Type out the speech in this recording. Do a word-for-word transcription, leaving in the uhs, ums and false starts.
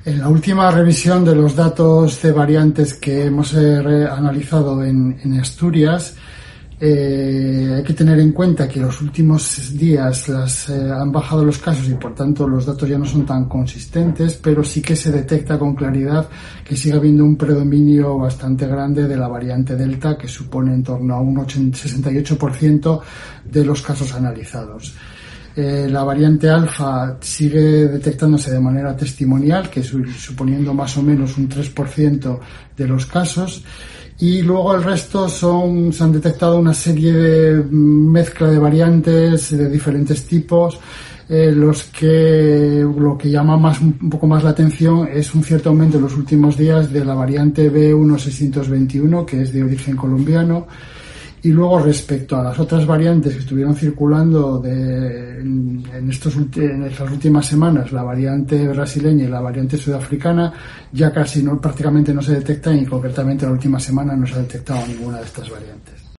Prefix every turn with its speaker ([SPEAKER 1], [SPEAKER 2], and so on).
[SPEAKER 1] En la última revisión de los datos de variantes que hemos eh, analizado en, en Asturias, eh, hay que tener en cuenta que los últimos días las, eh, han bajado los casos y por tanto los datos ya no son tan consistentes, pero sí que se detecta con claridad que sigue habiendo un predominio bastante grande de la variante Delta, que supone en torno a un sesenta y ocho por ciento de los casos analizados. Eh, la variante alfa sigue detectándose de manera testimonial, que es suponiendo más o menos un tres por ciento de los casos, y luego el resto son, se han detectado una serie de mezcla de variantes de diferentes tipos, eh, los que, lo que llama más, un poco más la atención es un cierto aumento en los últimos días de la variante B uno seiscientos veintiuno, que es de origen colombiano. Y luego, respecto a las otras variantes que estuvieron circulando de, en, en, estos, en estas últimas semanas, la variante brasileña y la variante sudafricana, ya casi no, prácticamente no se detectan, y concretamente la última semana no se ha detectado ninguna de estas variantes.